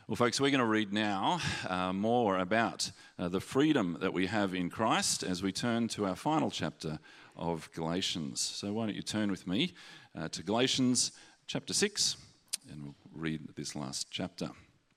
Well, folks, we're going to read now more about the freedom that we have in Christ as we turn to our final chapter of Galatians. So why don't you turn with me to Galatians chapter 6, and we'll read this last chapter.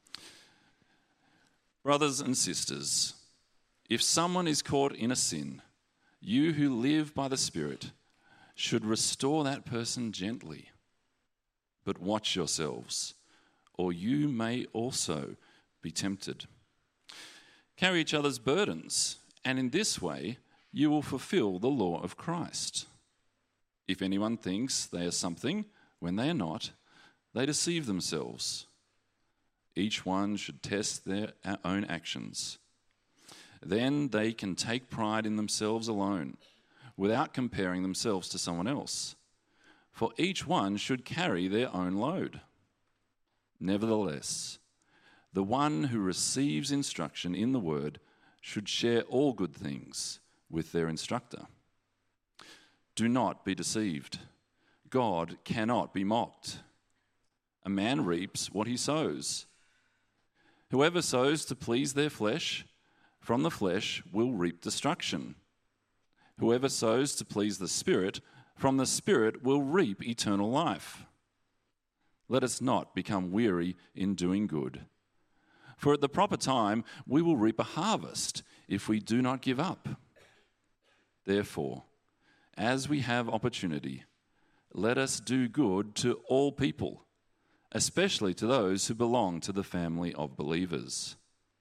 Brothers and sisters, if someone is caught in a sin, you who live by the Spirit should restore that person gently. But watch yourselves, or you may also be tempted. Carry each other's burdens, and in this way you will fulfill the law of Christ. If anyone thinks they are something when they are not, they deceive themselves. Each one should test their own actions. Then they can take pride in themselves alone, without comparing themselves to someone else. For each one should carry their own load. Nevertheless, the one who receives instruction in the word should share all good things with their instructor. Do not be deceived. God cannot be mocked. A man reaps what he sows. Whoever sows to please their flesh, from the flesh will reap destruction. Whoever sows to please the Spirit, from the Spirit will reap eternal life. Let us not become weary in doing good. For at the proper time we will reap a harvest if we do not give up. Therefore, as we have opportunity, let us do good to all people, especially to those who belong to the family of believers.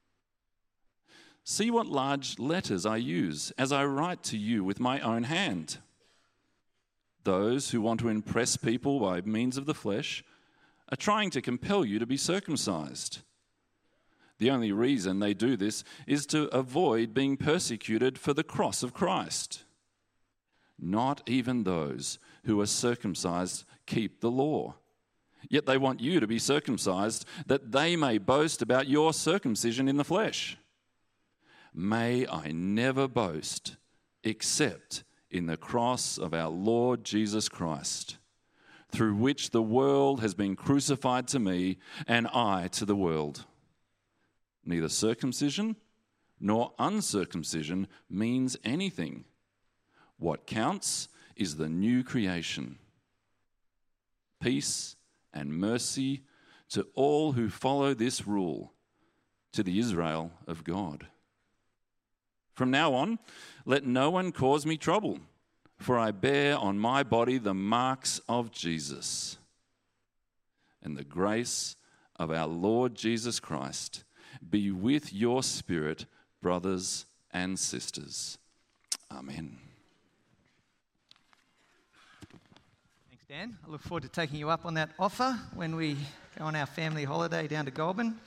See what large letters I use as I write to you with my own hand. Those who want to impress people by means of the flesh are trying to compel you to be circumcised. The only reason they do this is to avoid being persecuted for the cross of Christ. Not even those who are circumcised keep the law. Yet they want you to be circumcised, that they may boast about your circumcision in the flesh. May I never boast except in the cross of our Lord Jesus Christ, through which the world has been crucified to me and I to the world. Neither circumcision nor uncircumcision means anything. What counts is the new creation. Peace and mercy to all who follow this rule, to the Israel of God. From now on, let no one cause me trouble, for I bear on my body the marks of Jesus. And the grace of our Lord Jesus Christ be with your spirit, brothers and sisters. Amen. Thanks, Dan. I look forward to taking you up on that offer when we go on our family holiday down to Goulburn.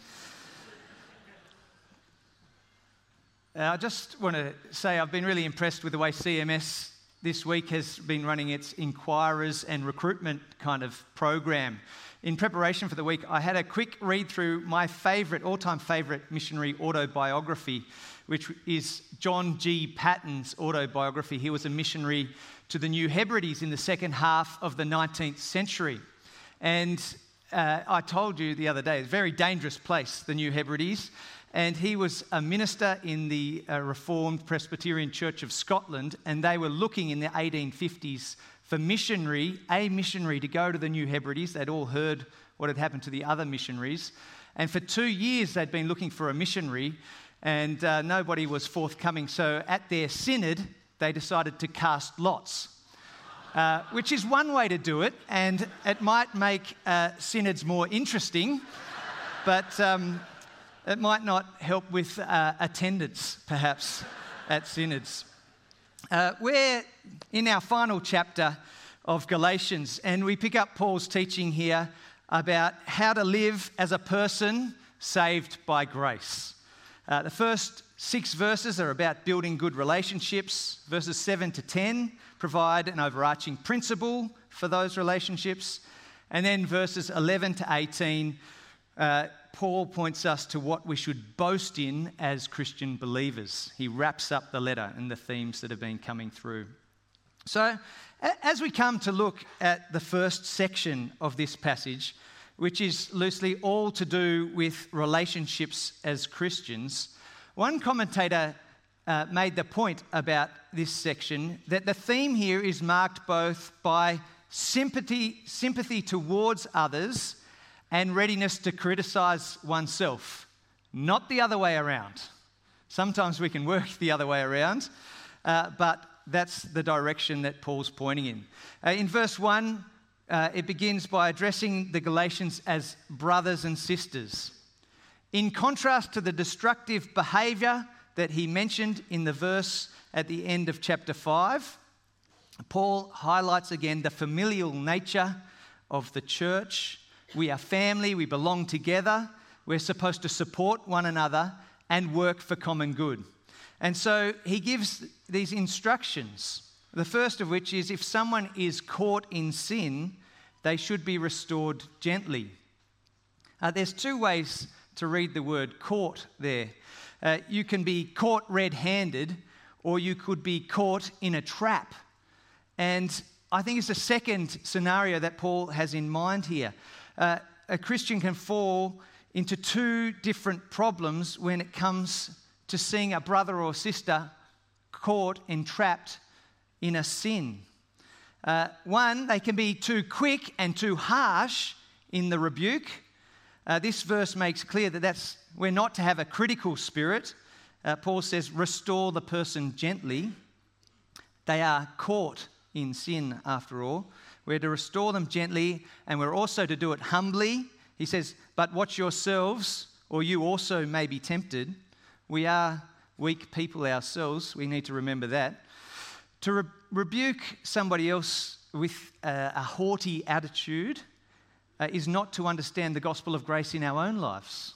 I just want to say I've been really impressed with the way CMS this week has been running its inquirers and recruitment kind of program. In preparation for the week, I had a quick read through my all-time favourite missionary autobiography, which is John G. Patton's autobiography. He was a missionary to the New Hebrides in the second half of the 19th century. And I told you the other day, it's a very dangerous place, the New Hebrides. And he was a minister in the Reformed Presbyterian Church of Scotland, and they were looking in the 1850s for a missionary to go to the New Hebrides. They'd all heard what had happened to the other missionaries. And for 2 years, they'd been looking for a missionary, and nobody was forthcoming. So at their synod, they decided to cast lots, which is one way to do it, and it might make synods more interesting, but it might not help with attendance, perhaps, at synods. We're in our final chapter of Galatians, and we pick up Paul's teaching here about how to live as a person saved by grace. The first 6 verses are about building good relationships. Verses 7 to 10 provide an overarching principle for those relationships. And then verses 11 to 18 Paul points us to what we should boast in as Christian believers. He wraps up the letter and the themes that have been coming through. So, as we come to look at the first section of this passage, which is loosely all to do with relationships as Christians. One commentator made the point about this section that the theme here is marked both by sympathy towards others and readiness to criticize oneself, not the other way around. Sometimes we can work the other way around, but that's the direction that Paul's pointing in. In verse 1, it begins by addressing the Galatians as brothers and sisters. In contrast to the destructive behavior that he mentioned in the verse at the end of chapter 5, Paul highlights again the familial nature of the church. We are family, we belong together, we're supposed to support one another and work for common good. And so he gives these instructions, the first of which is if someone is caught in sin, they should be restored gently. There's two ways to read the word caught there. You can be caught red-handed, or you could be caught in a trap. And I think it's the second scenario that Paul has in mind here. A Christian can fall into two different problems when it comes to seeing a brother or sister caught, entrapped in a sin. One, they can be too quick and too harsh in the rebuke. This verse makes clear that we're not to have a critical spirit. Paul says, restore the person gently. They are caught in sin, after all. We're to restore them gently, and we're also to do it humbly. He says, but watch yourselves, or you also may be tempted. We are weak people ourselves. We need to remember that. To rebuke somebody else with a haughty attitude is not to understand the gospel of grace in our own lives.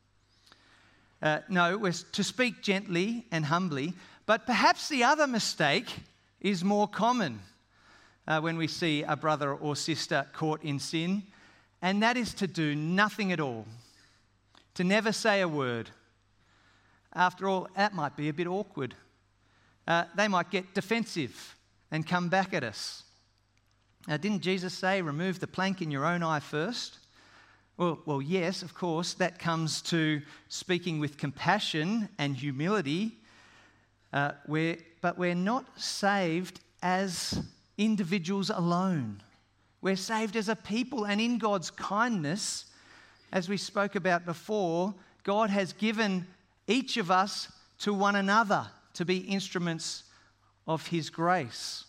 No, we're to speak gently and humbly, but perhaps the other mistake is more common when we see a brother or sister caught in sin, and that is to do nothing at all, to never say a word. After all, that might be a bit awkward. They might get defensive and come back at us. Didn't Jesus say, remove the plank in your own eye first? Well, yes, of course, that comes to speaking with compassion and humility, but we're not saved as individuals alone. We're saved as a people, and in God's kindness, as we spoke about before, God has given each of us to one another to be instruments of His grace.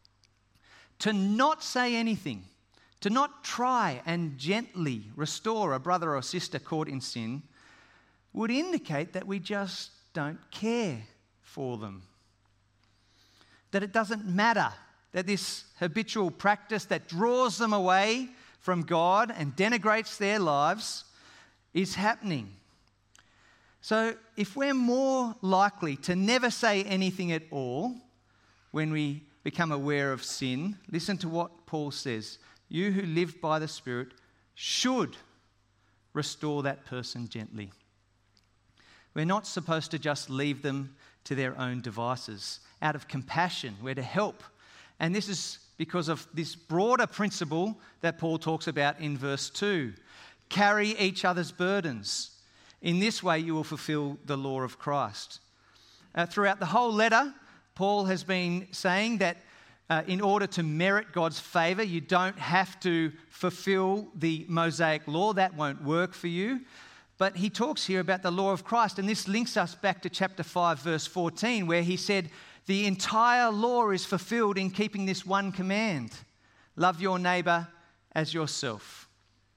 To not say anything, to not try and gently restore a brother or sister caught in sin would indicate that we just don't care for them. That it doesn't matter, that this habitual practice that draws them away from God and denigrates their lives is happening. So if we're more likely to never say anything at all when we become aware of sin, listen to what Paul says. You who live by the Spirit should restore that person gently. We're not supposed to just leave them to their own devices. Out of compassion, we're to help. And this is because of this broader principle that Paul talks about in verse 2. Carry each other's burdens. In this way you will fulfill the law of Christ. Throughout the whole letter, Paul has been saying that in order to merit God's favour, you don't have to fulfill the Mosaic law. That won't work for you. But he talks here about the law of Christ, and this links us back to chapter 5, verse 14, where he said, the entire law is fulfilled in keeping this one command. Love your neighbour as yourself.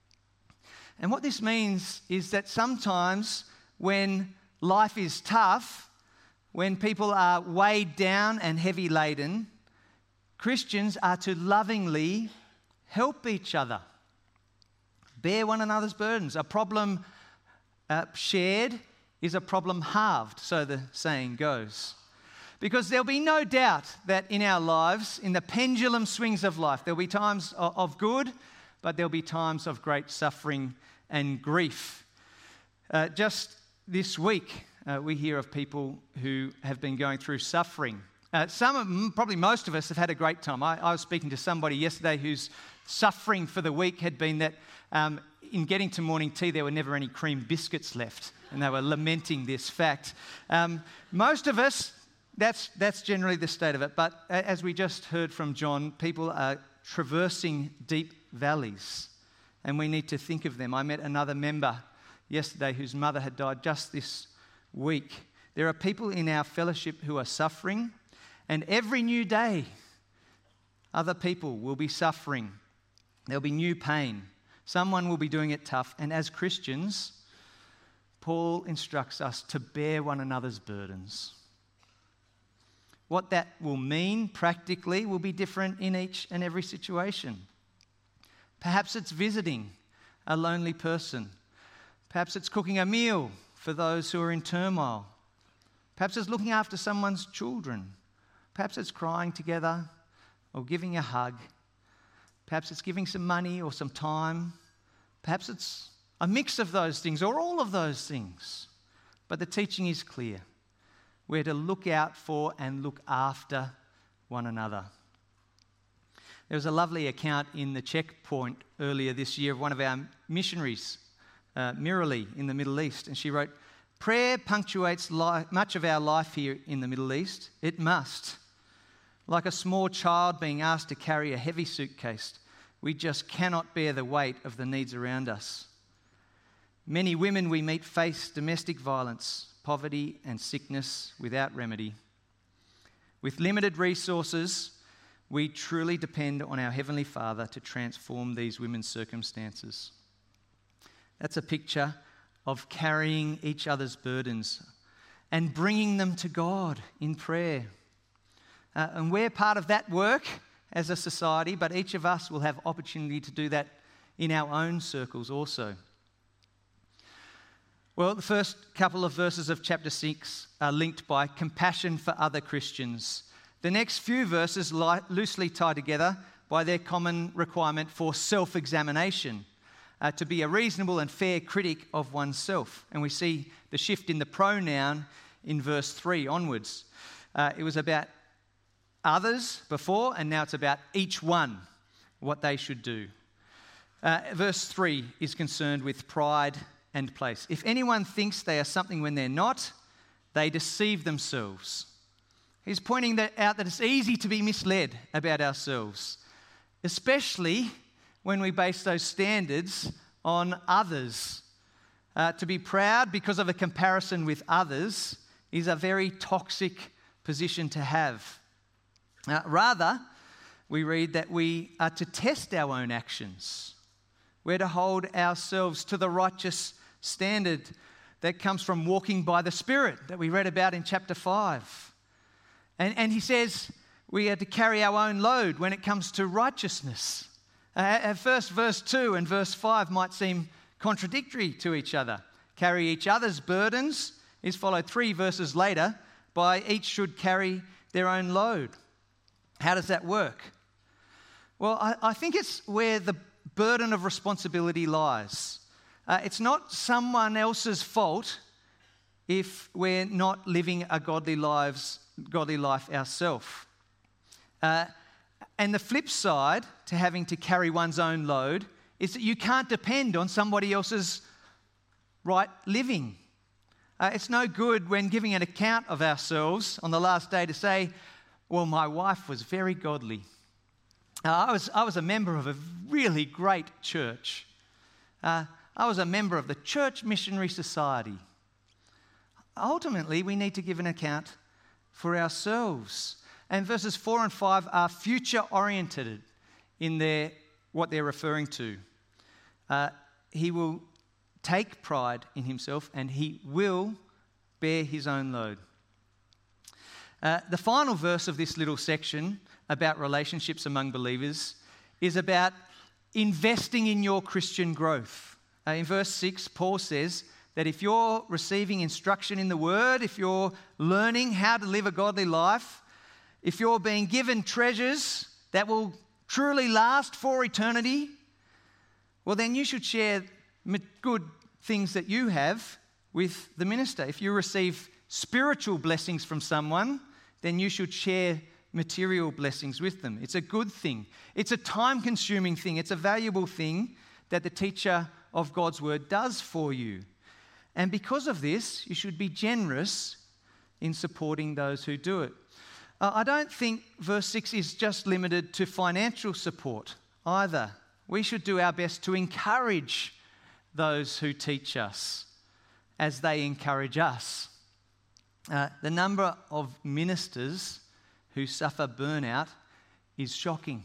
And what this means is that sometimes when life is tough, when people are weighed down and heavy laden, Christians are to lovingly help each other, bear one another's burdens. A problem shared is a problem halved, so the saying goes. Because there'll be no doubt that in our lives, in the pendulum swings of life, there'll be times of good, but there'll be times of great suffering and grief. Just this week, we hear of people who have been going through suffering Some of them, probably most of us, have had a great time. I was speaking to somebody yesterday whose suffering for the week had been that in getting to morning tea, there were never any cream biscuits left, and they were lamenting this fact. Most of us, that's generally the state of it. But as we just heard from John, people are traversing deep valleys, and we need to think of them. I met another member yesterday whose mother had died just this week. There are people in our fellowship who are suffering, and every new day, other people will be suffering. There'll be new pain. Someone will be doing it tough. And as Christians, Paul instructs us to bear one another's burdens. What that will mean practically will be different in each and every situation. Perhaps it's visiting a lonely person. Perhaps it's cooking a meal for those who are in turmoil. Perhaps it's looking after someone's children. Perhaps it's crying together or giving a hug. Perhaps it's giving some money or some time. Perhaps it's a mix of those things or all of those things. But the teaching is clear. We're to look out for and look after one another. There was a lovely account in the Checkpoint earlier this year of one of our missionaries, Mirali, in the Middle East. And she wrote, "Prayer punctuates much of our life here in the Middle East. It must. Like a small child being asked to carry a heavy suitcase, we just cannot bear the weight of the needs around us. Many women we meet face domestic violence, poverty and sickness without remedy. With limited resources, we truly depend on our Heavenly Father to transform these women's circumstances." That's a picture of carrying each other's burdens and bringing them to God in prayer. And we're part of that work as a society, but each of us will have opportunity to do that in our own circles also. Well, the first couple of verses of chapter 6 are linked by compassion for other Christians. The next few verses loosely tie together by their common requirement for self-examination, to be a reasonable and fair critic of oneself. And we see the shift in the pronoun in verse 3 onwards. It was about others before, and now it's about each one, what they should do. Verse 3 is concerned with pride and place. If anyone thinks they are something when they're not, they deceive themselves. He's pointing out that it's easy to be misled about ourselves, especially when we base those standards on others. To be proud because of a comparison with others is a very toxic position to have. Rather, we read that we are to test our own actions. We're to hold ourselves to the righteous standard that comes from walking by the Spirit that we read about in chapter 5. And he says we are to carry our own load when it comes to righteousness. At first, verse 2 and verse 5 might seem contradictory to each other. Carry each other's burdens is followed 3 verses later by each should carry their own load. How does that work? Well, I think it's where the burden of responsibility lies. It's not someone else's fault if we're not living a godly life ourselves. And the flip side to having to carry one's own load is that you can't depend on somebody else's right living. It's no good when giving an account of ourselves on the last day to say, well, my wife was very godly. I was a member of a really great church. I was a member of the Church Missionary Society. Ultimately, we need to give an account for ourselves. And verses 4 and 5 are future-oriented in what they're referring to. He will take pride in himself and he will bear his own load. The final verse of this little section about relationships among believers is about investing in your Christian growth. In verse 6, Paul says that if you're receiving instruction in the Word, if you're learning how to live a godly life, if you're being given treasures that will truly last for eternity, well, then you should share good things that you have with the minister. If you receive spiritual blessings from someone, then you should share material blessings with them. It's a good thing. It's a time-consuming thing. It's a valuable thing that the teacher of God's word does for you. And because of this, you should be generous in supporting those who do it. I don't think verse 6 is just limited to financial support either. We should do our best to encourage those who teach us as they encourage us. The number of ministers who suffer burnout is shocking.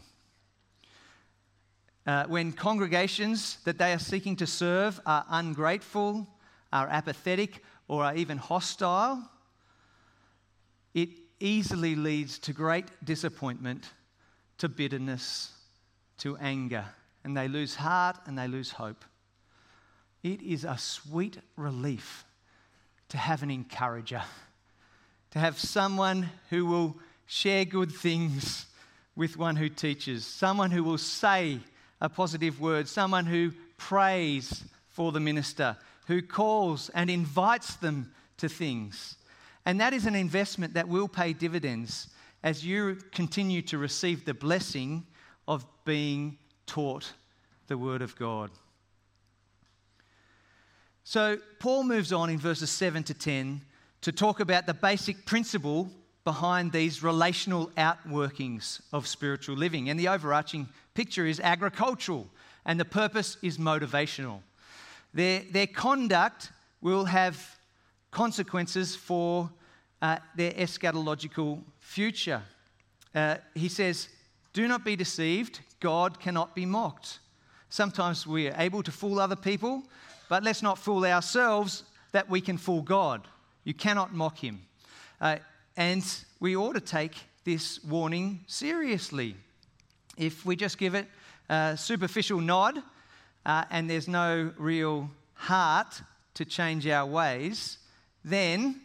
When congregations that they are seeking to serve are ungrateful, are apathetic, or are even hostile, it easily leads to great disappointment, to bitterness, to anger, and they lose heart and they lose hope. It is a sweet relief to have an encourager, to have someone who will share good things with one who teaches, someone who will say a positive word, someone who prays for the minister, who calls and invites them to things. And that is an investment that will pay dividends as you continue to receive the blessing of being taught the Word of God. So Paul moves on in verses 7 to 10 to talk about the basic principle behind these relational outworkings of spiritual living. And the overarching picture is agricultural, and the purpose is motivational. Their conduct will have consequences for their eschatological future. He says, "Do not be deceived, God cannot be mocked." Sometimes we are able to fool other people, but let's not fool ourselves that we can fool God. You cannot mock him. And we ought to take this warning seriously. If we just give it a superficial nod and there's no real heart to change our ways, then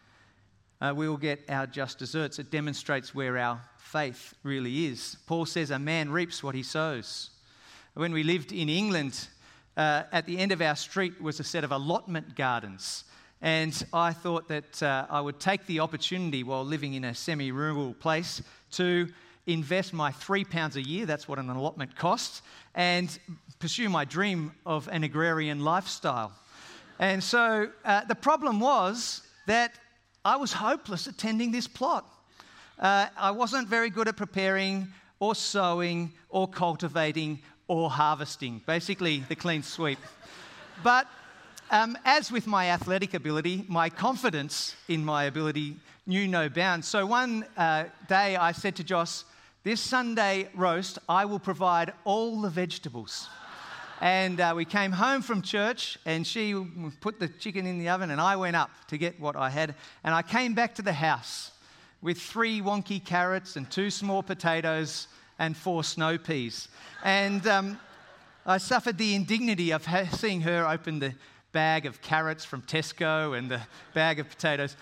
we will get our just deserts. It demonstrates where our faith really is. Paul says a man reaps what he sows. When we lived in England, at the end of our street was a set of allotment gardens. And I thought that I would take the opportunity while living in a semi-rural place to invest my £3 a year, that's what an allotment costs, and pursue my dream of an agrarian lifestyle. And so the problem was that I was hopeless at tending this plot. I wasn't very good at preparing or sowing or cultivating or harvesting, basically the clean sweep. But as with my athletic ability, my confidence in my ability knew no bounds. So one day I said to Joss, "This Sunday roast, I will provide all the vegetables." And we came home from church and she put the chicken in the oven and I went up to get what I had. And I came back to the house with 3 wonky carrots and 2 small potatoes and 4 snow peas. And I suffered the indignity of seeing her open the bag of carrots from Tesco and the bag of potatoes.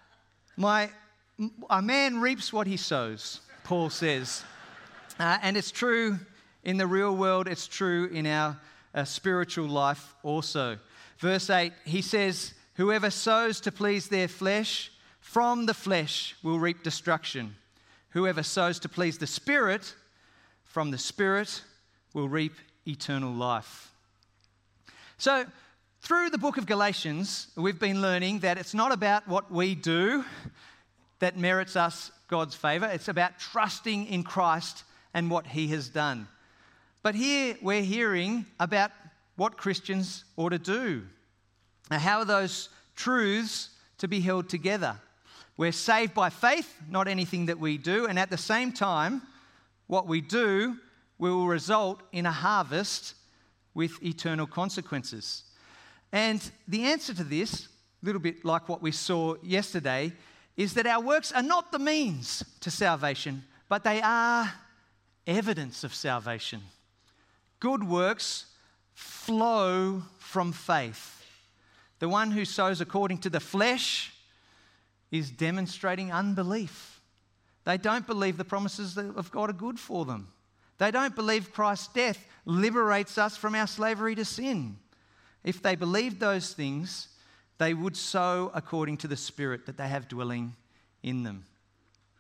A man reaps what he sows, Paul says. And it's true in the real world, it's true in our spiritual life also. Verse 8, he says, "Whoever sows to please their flesh, from the flesh will reap destruction. Whoever sows to please the Spirit, from the Spirit will reap eternal life." So, through the book of Galatians, we've been learning that it's not about what we do that merits us God's favour. It's about trusting in Christ and what he has done. But here we're hearing about what Christians ought to do. Now, how are those truths to be held together? We're saved by faith, not anything that we do. And at the same time, what we do will result in a harvest with eternal consequences. And the answer to this, a little bit like what we saw yesterday, is that our works are not the means to salvation, but they are evidence of salvation. Good works flow from faith. The one who sows according to the flesh is demonstrating unbelief. They don't believe the promises of God are good for them. They don't believe Christ's death liberates us from our slavery to sin. If they believed those things, they would sow according to the Spirit that they have dwelling in them.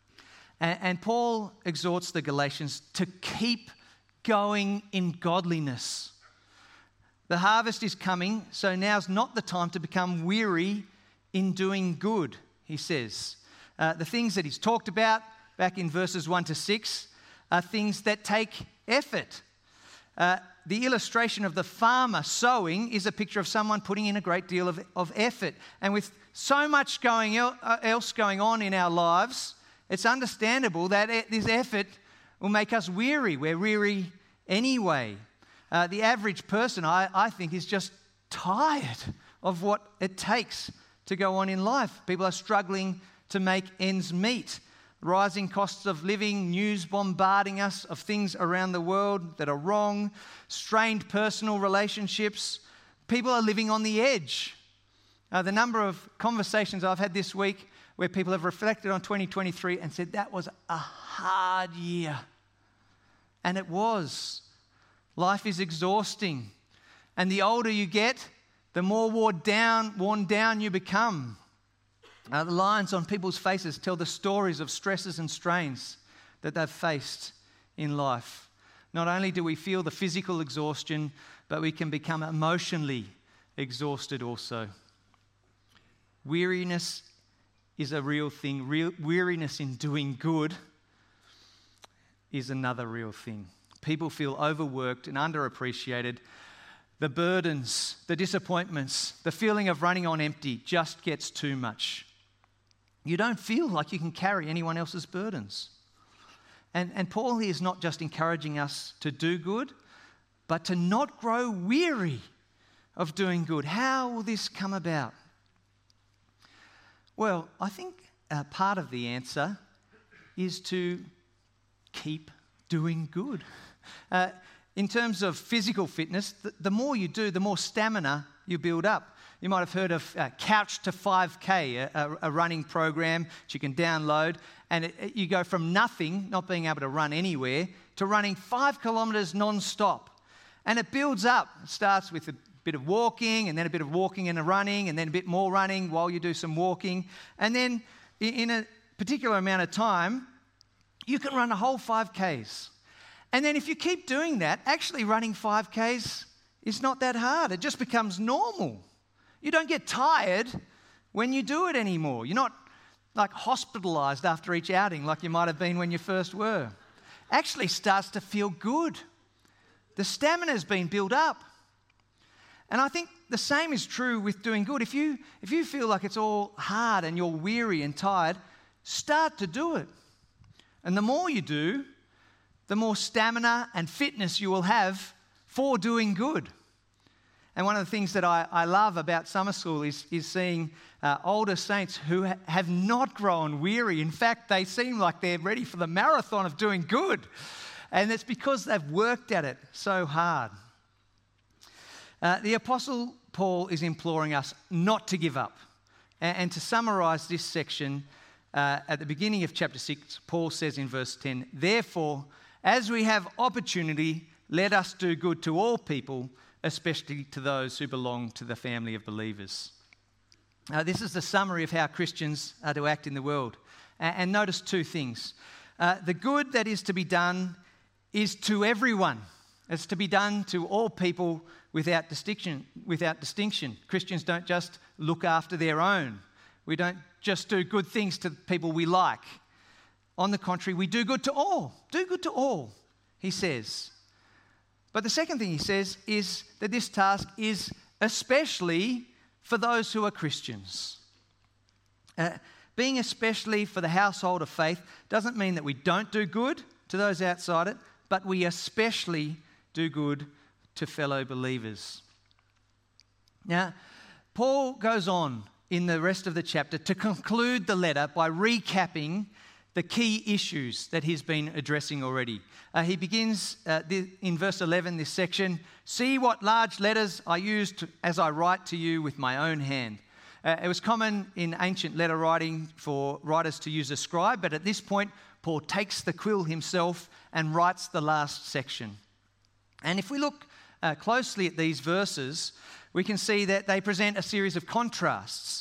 And Paul exhorts the Galatians to keep going in godliness. The harvest is coming, so now's not the time to become weary in doing good, he says. The things that he's talked about back in verses 1 to 6 are things that take effort. The illustration of the farmer sowing is a picture of someone putting in a great deal of effort. And with so much else going on in our lives, it's understandable that this effort will make us weary. We're weary anyway. The average person, I think, is just tired of what it takes to go on in life. People are struggling to make ends meet. Rising costs of living, news bombarding us of things around the world that are wrong, strained personal relationships. People are living on the edge. The number of conversations I've had this week where people have reflected on 2023 and said that was a hard year. And it was. Life is exhausting. And the older you get, the more worn down you become. The lines on people's faces tell the stories of stresses and strains that they've faced in life. Not only do we feel the physical exhaustion, but we can become emotionally exhausted also. Weariness is a real thing. Weariness in doing good is another real thing. People feel overworked and underappreciated. The burdens, the disappointments, the feeling of running on empty just gets too much. You don't feel like you can carry anyone else's burdens. And Paul here is not just encouraging us to do good, but to not grow weary of doing good. How will this come about? Well, I think part of the answer is to keep doing good. In terms of physical fitness, the more you do, the more stamina you build up. You might have heard of Couch to 5K, a running program that you can download, and you go from nothing, not being able to run anywhere, to running 5 kilometres non-stop. And it builds up. It starts with a bit of walking, and then a bit of walking and a running, and then a bit more running while you do some walking. And then in a particular amount of time, you can run a whole 5Ks. And then if you keep doing that, actually running 5Ks is not that hard. It just becomes normal. You don't get tired when you do it anymore. You're not like hospitalised after each outing like you might have been when you first were. Actually starts to feel good. The stamina's been built up. And I think the same is true with doing good. If you feel like it's all hard and you're weary and tired, start to do it. And the more you do, the more stamina and fitness you will have for doing good. And one of the things that I love about summer school is seeing older saints who have not grown weary. In fact, they seem like they're ready for the marathon of doing good. And it's because they've worked at it so hard. The Apostle Paul is imploring us not to give up. And to summarise this section, at the beginning of chapter 6, Paul says in verse 10, "Therefore, as we have opportunity, let us do good to all people, especially to those who belong to the family of believers." This is the summary of how Christians are to act in the world. And notice two things. The good that is to be done is to everyone. It's to be done to all people without distinction. Christians don't just look after their own. We don't just do good things to people we like. On the contrary, we do good to all. Do good to all, he says. But the second thing he says is that this task is especially for those who are Christians. Being especially for the household of faith doesn't mean that we don't do good to those outside it, but we especially do good to fellow believers. Now, Paul goes on in the rest of the chapter to conclude the letter by recapping the key issues that he's been addressing already. He begins in verse 11, this section, "See what large letters I used as I write to you with my own hand." It was common in ancient letter writing for writers to use a scribe, but at this point, Paul takes the quill himself and writes the last section. And if we look closely at these verses, we can see that they present a series of contrasts.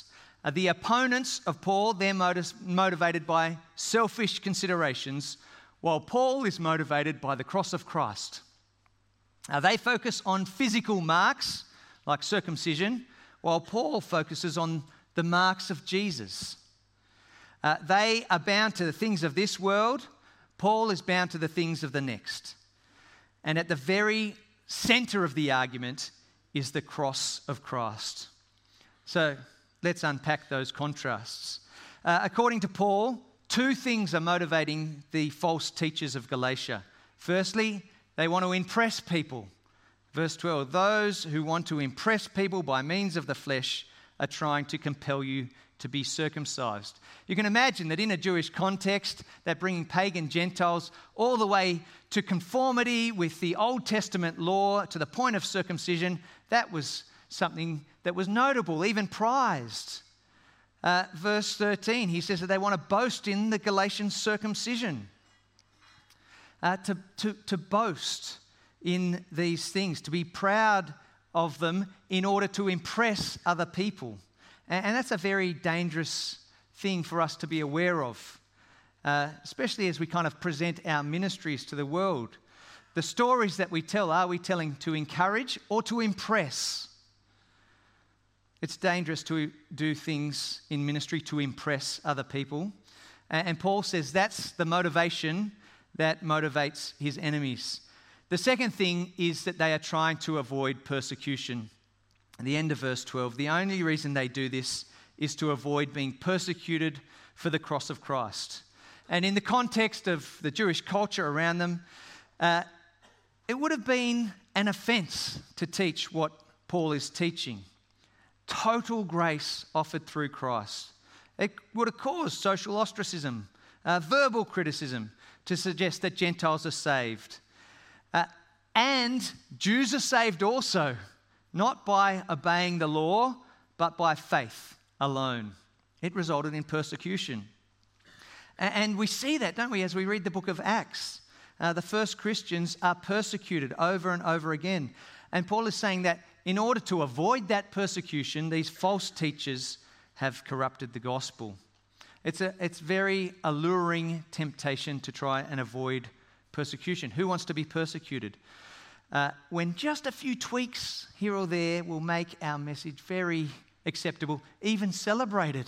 The opponents of Paul, they're motivated by selfish considerations, while Paul is motivated by the cross of Christ. They focus on physical marks, like circumcision, while Paul focuses on the marks of Jesus. They are bound to the things of this world. Paul is bound to the things of the next. And at the very center of the argument is the cross of Christ. So let's unpack those contrasts. According to Paul, two things are motivating the false teachers of Galatia. Firstly, they want to impress people. Verse 12, those who want to impress people by means of the flesh are trying to compel you to be circumcised. You can imagine that in a Jewish context, that bringing pagan Gentiles all the way to conformity with the Old Testament law to the point of circumcision, that was something that was notable, even prized. Verse 13, he says that they want to boast in the Galatian circumcision. To boast in these things, to be proud of them in order to impress other people. And that's a very dangerous thing for us to be aware of, especially as we kind of present our ministries to the world. The stories that we tell, are we telling to encourage or to impress? It's dangerous to do things in ministry to impress other people. And Paul says that's the motivation that motivates his enemies. The second thing is that they are trying to avoid persecution. At the end of verse 12, the only reason they do this is to avoid being persecuted for the cross of Christ. And in the context of the Jewish culture around them, it would have been an offense to teach what Paul is teaching. Total grace offered through Christ. It would have caused social ostracism, verbal criticism to suggest that Gentiles are saved. And Jews are saved also, not by obeying the law, but by faith alone. It resulted in persecution. And we see that, don't we, as we read the book of Acts. The first Christians are persecuted over and over again. And Paul is saying that in order to avoid that persecution, these false teachers have corrupted the gospel. It's very alluring temptation to try and avoid persecution. Who wants to be persecuted? When just a few tweaks here or there will make our message very acceptable, even celebrated.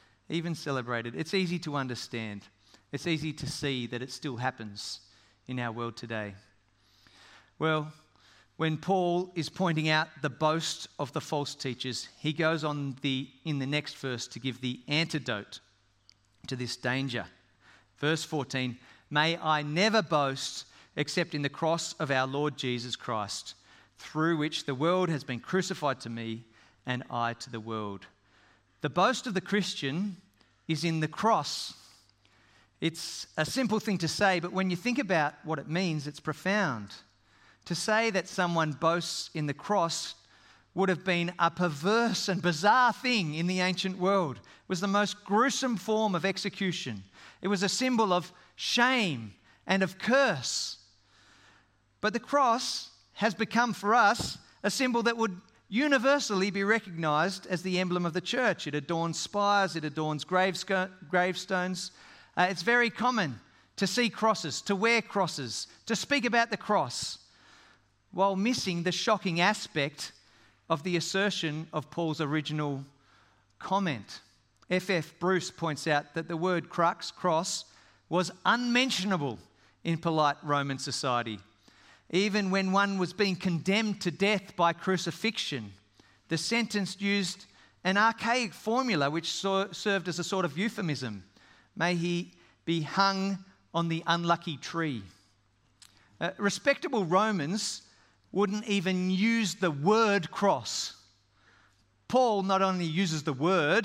It's easy to understand. It's easy to see that it still happens in our world today. Well, when Paul is pointing out the boast of the false teachers, he goes on in the next verse to give the antidote to this danger. Verse 14, may I never boast except in the cross of our Lord Jesus Christ, through which the world has been crucified to me and I to the world. The boast of the Christian is in the cross. It's a simple thing to say, but when you think about what it means, it's profound. To say that someone boasts in the cross would have been a perverse and bizarre thing in the ancient world. It was the most gruesome form of execution. It was a symbol of shame and of curse. But the cross has become for us a symbol that would universally be recognized as the emblem of the church. It adorns spires, it adorns gravestones. It's very common to see crosses, to wear crosses, to speak about the cross, while missing the shocking aspect of the assertion of Paul's original comment. F.F. Bruce points out that the word crux, cross, was unmentionable in polite Roman society. Even when one was being condemned to death by crucifixion, the sentence used an archaic formula which served as a sort of euphemism. May he be hung on the unlucky tree. Respectable Romans wouldn't even use the word cross. Paul not only uses the word,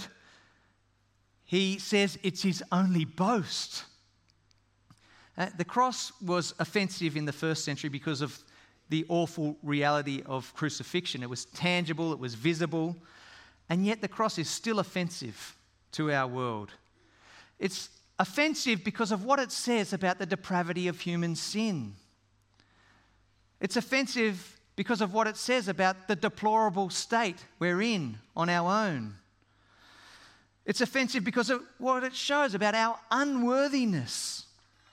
he says it's his only boast. The cross was offensive in the first century because of the awful reality of crucifixion. It was tangible, it was visible, and yet the cross is still offensive to our world. It's offensive because of what it says about the depravity of human sin. It's offensive because of what it says about the deplorable state we're in on our own. It's offensive because of what it shows about our unworthiness.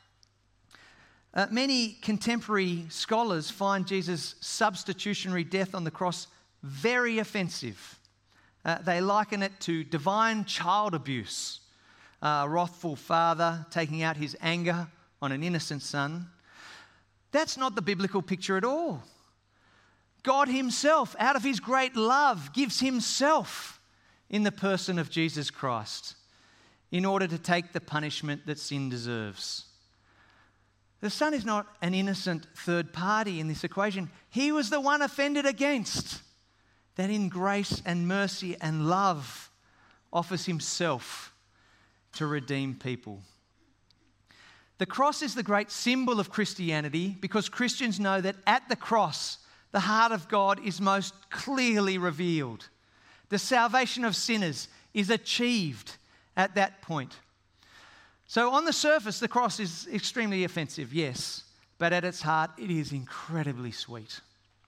Many contemporary scholars find Jesus' substitutionary death on the cross very offensive. They liken it to divine child abuse, a wrathful father taking out his anger on an innocent son. That's not the biblical picture at all. God himself, out of his great love, gives himself in the person of Jesus Christ in order to take the punishment that sin deserves. The Son is not an innocent third party in this equation. He was the one offended against, that in grace and mercy and love offers himself to redeem people. The cross is the great symbol of Christianity because Christians know that at the cross, the heart of God is most clearly revealed. The salvation of sinners is achieved at that point. So on the surface, the cross is extremely offensive, yes, but at its heart, it is incredibly sweet.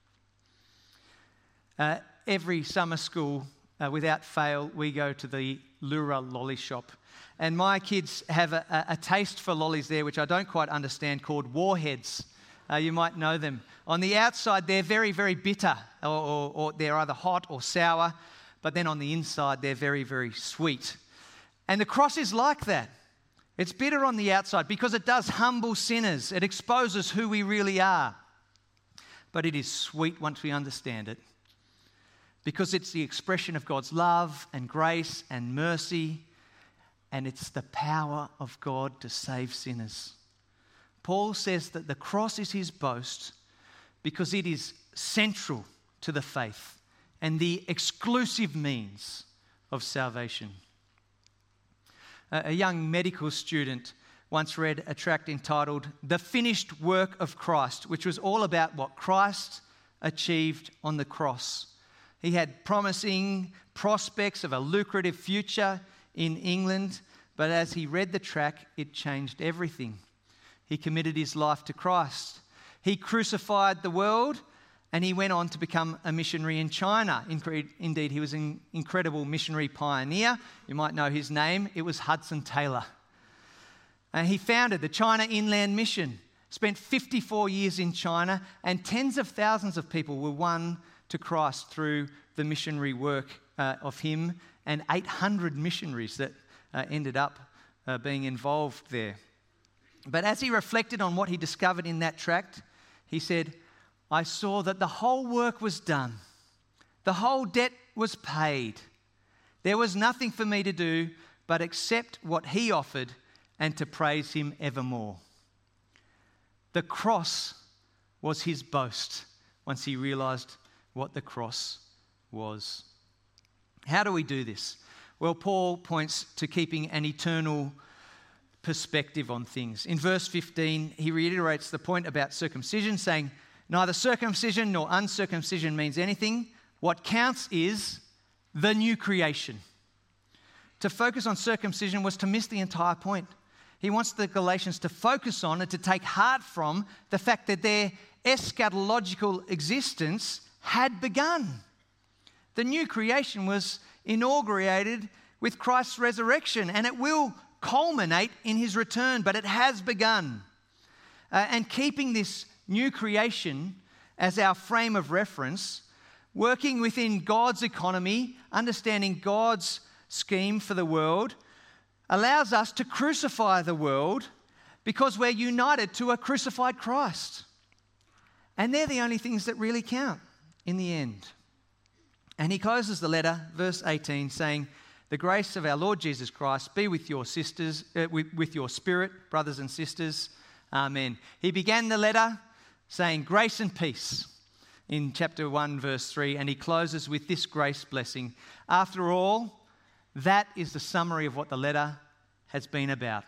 Every summer school, without fail, we go to the Lura lolly shop. And my kids have a taste for lollies there, which I don't quite understand, called Warheads. You might know them. On the outside, they're very, very bitter, or they're either hot or sour, but then on the inside, they're very, very sweet. And the cross is like that. It's bitter on the outside because it does humble sinners. It exposes who we really are. But it is sweet once we understand it, because it's the expression of God's love and grace and mercy, and it's the power of God to save sinners. Paul says that the cross is his boast because it is central to the faith and the exclusive means of salvation. A young medical student once read a tract entitled "The Finished Work of Christ," which was all about what Christ achieved on the cross. He had promising prospects of a lucrative future in England, but as he read the tract, it changed everything. He committed his life to Christ. He crucified the world, and he went on to become a missionary in China. Indeed, he was an incredible missionary pioneer. You might know his name. It was Hudson Taylor. And he founded the China Inland Mission, spent 54 years in China, and tens of thousands of people were won to Christ through the missionary work of him, and 800 missionaries that ended up being involved there. But as he reflected on what he discovered in that tract, he said, "I saw that the whole work was done. The whole debt was paid. There was nothing for me to do but accept what he offered and to praise him evermore." The cross was his boast once he realized what the cross was. How do we do this? Well, Paul points to keeping an eternal perspective on things. In verse 15, he reiterates the point about circumcision, saying, "Neither circumcision nor uncircumcision means anything. What counts is the new creation." To focus on circumcision was to miss the entire point. He wants the Galatians to focus on and to take heart from the fact that their eschatological existence had begun. The new creation was inaugurated with Christ's resurrection, and it will culminate in his return, but it has begun. And keeping this new creation as our frame of reference, working within God's economy, understanding God's scheme for the world, allows us to crucify the world because we're united to a crucified Christ. And they're the only things that really count in the end. And he closes the letter, verse 18, saying, "The grace of our Lord Jesus Christ be with your sisters, with your spirit, brothers and sisters. Amen." He began the letter saying grace and peace in chapter 1, verse 3, and he closes with this grace blessing. After all, that is the summary of what the letter has been about.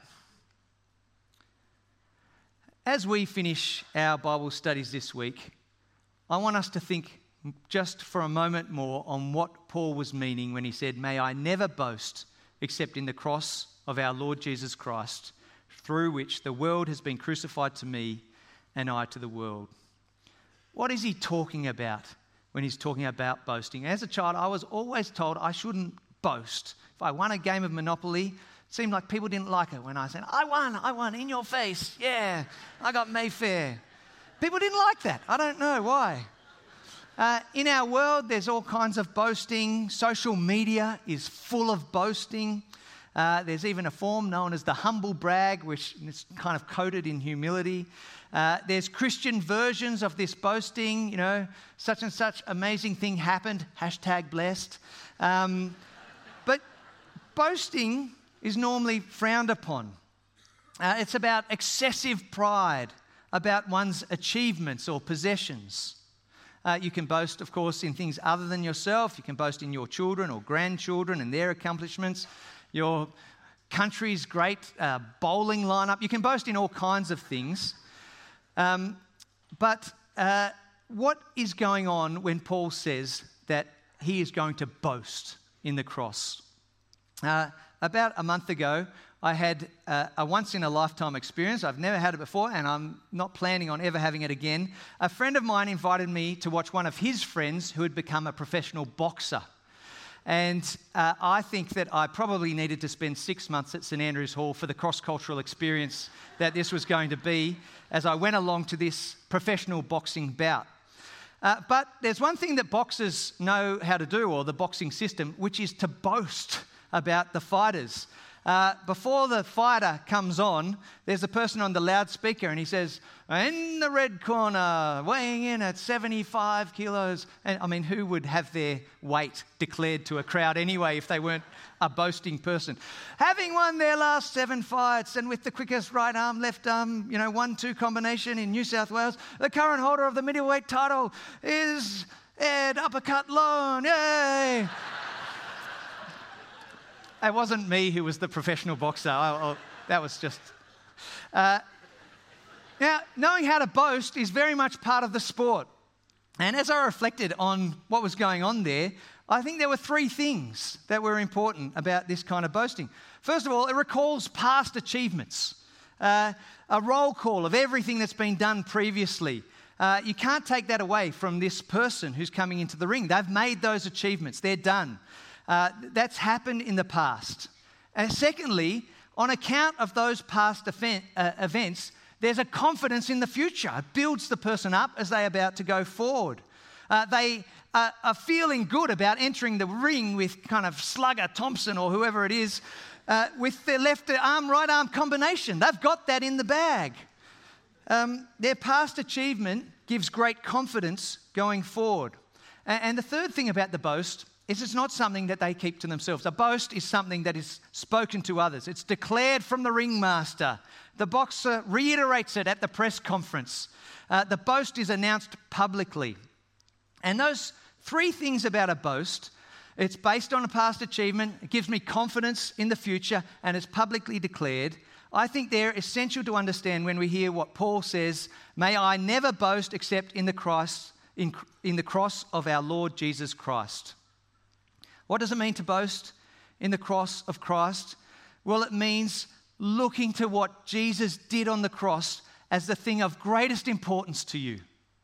As we finish our Bible studies this week, I want us to think just for a moment more on what Paul was meaning when he said, "May I never boast except in the cross of our Lord Jesus Christ, through which the world has been crucified to me and I to the world." What is he talking about when he's talking about boasting? As a child, I was always told I shouldn't boast. If I won a game of Monopoly, it seemed like people didn't like it when I said, I won, in your face, yeah, I got Mayfair. People didn't like that. I don't know why. In our world, there's all kinds of boasting. Social media is full of boasting. There's even a form known as the humble brag, which is kind of coated in humility. There's Christian versions of this boasting, such and such amazing thing happened, #blessed. But boasting is normally frowned upon. It's about excessive pride, about one's achievements or possessions. You can boast, of course, in things other than yourself. You can boast in your children or grandchildren and their accomplishments, your country's great bowling lineup. You can boast in all kinds of things. But what is going on when Paul says that he is going to boast in the cross? About a month ago, I had a once-in-a-lifetime experience. I've never had it before, and I'm not planning on ever having it again. A friend of mine invited me to watch one of his friends who had become a professional boxer. And I think that I probably needed to spend 6 months at St Andrews Hall for the cross-cultural experience that this was going to be as I went along to this professional boxing bout. But there's one thing that boxers know how to do, or the boxing system, which is to boast about the fighters. Before the fighter comes on, there's a person on the loudspeaker and he says, in the red corner, weighing in at 75 kilos. And I mean, who would have their weight declared to a crowd anyway if they weren't a boasting person? Having won their last 7 fights and with the quickest right arm, left arm, 1-2 combination in New South Wales, the current holder of the middleweight title is Ed Uppercut Lone. Yay! It wasn't me who was the professional boxer. That was just... Now, knowing how to boast is very much part of the sport. And as I reflected on what was going on there, I think there were 3 things that were important about this kind of boasting. First of all, it recalls past achievements, a roll call of everything that's been done previously. You can't take that away from this person who's coming into the ring. They've made those achievements. They're done. That's happened in the past. And secondly, on account of those past events, there's a confidence in the future. It builds the person up as they're about to go forward. They are feeling good about entering the ring with kind of Slugger Thompson or whoever it is with their left arm, right arm combination. They've got that in the bag. Their past achievement gives great confidence going forward. And the third thing about the boast is it's not something that they keep to themselves. A boast is something that is spoken to others. It's declared from the ringmaster. The boxer reiterates it at the press conference. The boast is announced publicly. And those 3 things about a boast, it's based on a past achievement, it gives me confidence in the future, and it's publicly declared. I think they're essential to understand when we hear what Paul says, may I never boast except in the cross of our Lord Jesus Christ. What does it mean to boast in the cross of Christ? Well, it means looking to what Jesus did on the cross as the thing of greatest importance to you.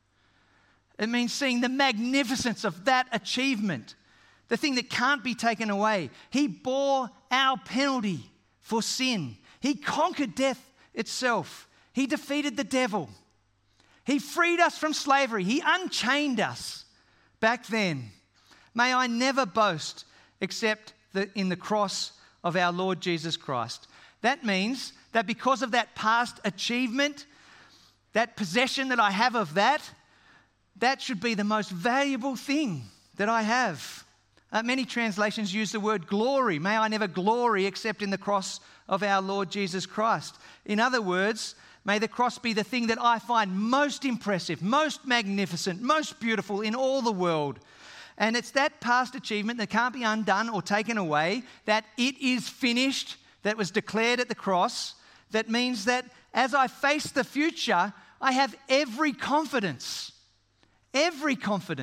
It means seeing the magnificence of that achievement, the thing that can't be taken away. He bore our penalty for sin. He conquered death itself. He defeated the devil. He freed us from slavery. He unchained us back then. May I never boast except in the cross of our Lord Jesus Christ. That means that because of that past achievement, that possession that I have of that should be the most valuable thing that I have. Many translations use the word glory. May I never glory except in the cross of our Lord Jesus Christ. In other words, may the cross be the thing that I find most impressive, most magnificent, most beautiful in all the world. And it's that past achievement that can't be undone or taken away, that it is finished, that was declared at the cross, that means that as I face the future, I have every confidence, every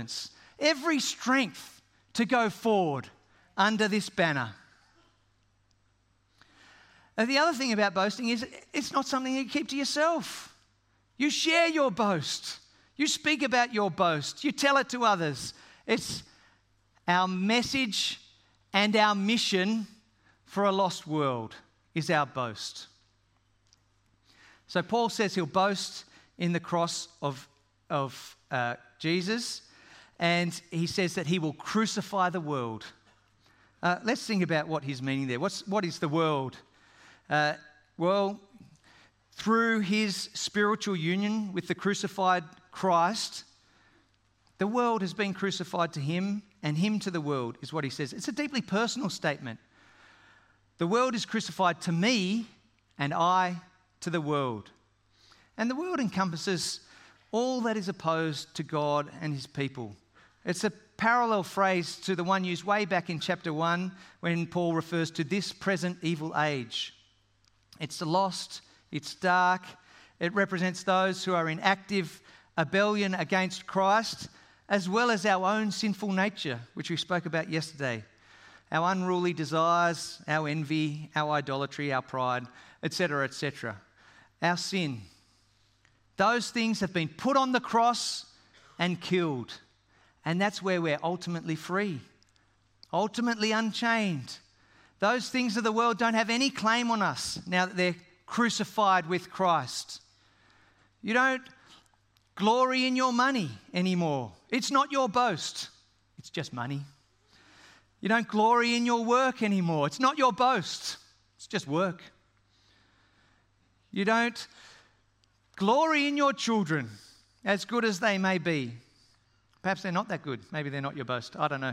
strength to go forward under this banner. And the other thing about boasting is it's not something you keep to yourself. You share your boast. You speak about your boast. You tell it to others. It's our message, and our mission for a lost world is our boast. So Paul says he'll boast in the cross of Jesus, and he says that he will crucify the world. Let's think about what he's meaning there. What is the world? Well, through his spiritual union with the crucified Christ, the world has been crucified to him, and him to the world, is what he says. It's a deeply personal statement. The world is crucified to me, and I to the world. And the world encompasses all that is opposed to God and his people. It's a parallel phrase to the one used way back in chapter 1 when Paul refers to this present evil age. It's the lost, it's dark, it represents those who are in active rebellion against Christ, as well as our own sinful nature, which we spoke about yesterday. Our unruly desires, our envy, our idolatry, our pride, etc., etc. Our sin. Those things have been put on the cross and killed. And that's where we're ultimately free, ultimately unchained. Those things of the world don't have any claim on us now that they're crucified with Christ. You don't glory in your money anymore. It's not your boast. It's just money. You don't glory in your work anymore. It's not your boast. It's just work. You don't glory in your children, as good as they may be. Perhaps they're not that good. Maybe they're not your boast. I don't know.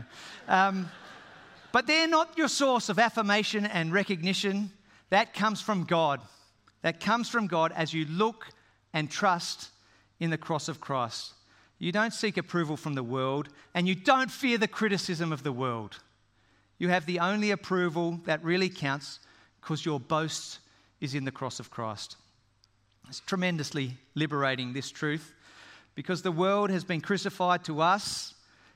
But they're not your source of affirmation and recognition. That comes from God. That comes from God as you look and trust in the cross of Christ. You don't seek approval from the world, and you don't fear the criticism of the world. You have the only approval that really counts because your boast is in the cross of Christ. It's tremendously liberating, this truth, because the world has been crucified to us.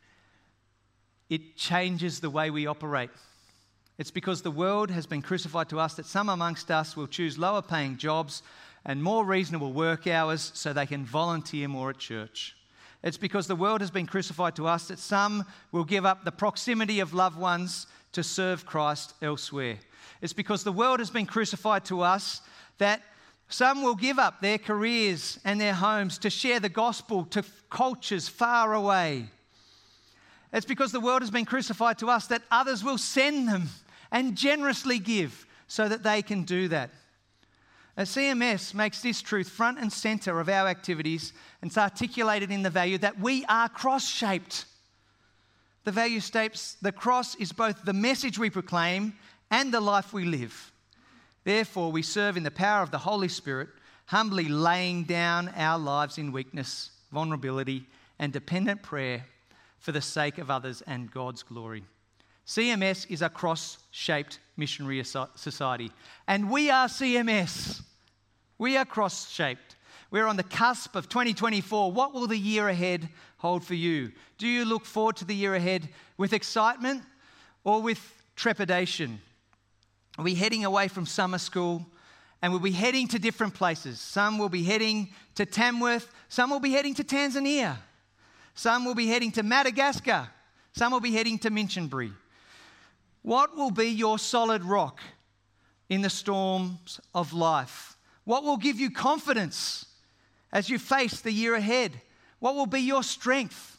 It changes the way we operate. It's because the world has been crucified to us that some amongst us will choose lower paying jobs and more reasonable work hours so they can volunteer more at church. It's because the world has been crucified to us that some will give up the proximity of loved ones to serve Christ elsewhere. It's because the world has been crucified to us that some will give up their careers and their homes to share the gospel to cultures far away. It's because the world has been crucified to us that others will send them and generously give so that they can do that. CMS makes this truth front and centre of our activities, and it's articulated in the value that we are cross-shaped. The value states the cross is both the message we proclaim and the life we live. Therefore, we serve in the power of the Holy Spirit, humbly laying down our lives in weakness, vulnerability, and dependent prayer for the sake of others and God's glory. CMS is a cross-shaped missionary society, and we are CMS. We are cross-shaped. We're on the cusp of 2024. What will the year ahead hold for you? Do you look forward to the year ahead with excitement or with trepidation? Are we heading away from summer school? And we'll be heading to different places. Some will be heading to Tamworth. Some will be heading to Tanzania. Some will be heading to Madagascar. Some will be heading to Minchinbury. What will be your solid rock in the storms of life? What will give you confidence as you face the year ahead? What will be your strength?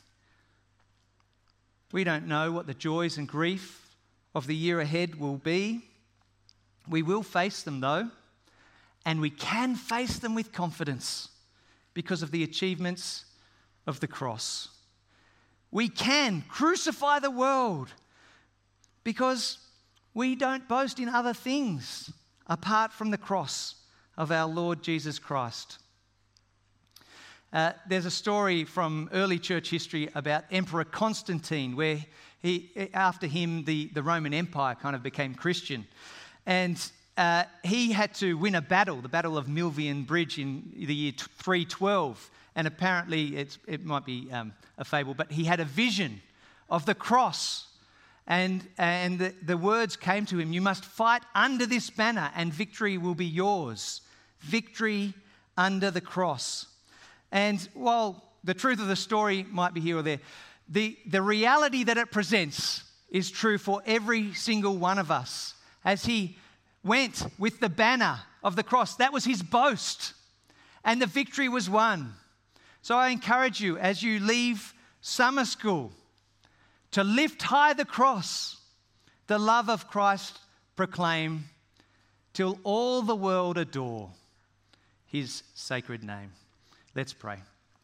We don't know what the joys and grief of the year ahead will be. We will face them though, and we can face them with confidence because of the achievements of the cross. We can crucify the world because we don't boast in other things apart from the cross of our Lord Jesus Christ. There's a story from early church history about Emperor Constantine, where after him the Roman Empire kind of became Christian. And he had to win a battle, the Battle of Milvian Bridge in the year 312. And apparently, it might be a fable, but he had a vision of the cross. And the words came to him, "You must fight under this banner and victory will be yours." Victory under the cross. And while the truth of the story might be here or there, the reality that it presents is true for every single one of us. As he went with the banner of the cross, that was his boast, and the victory was won. So I encourage you, as you leave summer school, to lift high the cross, the love of Christ proclaim, till all the world adore his sacred name. Let's pray.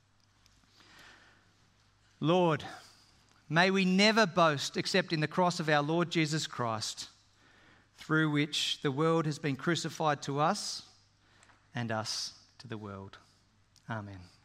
Lord, may we never boast except in the cross of our Lord Jesus Christ, through which the world has been crucified to us and us to the world. Amen.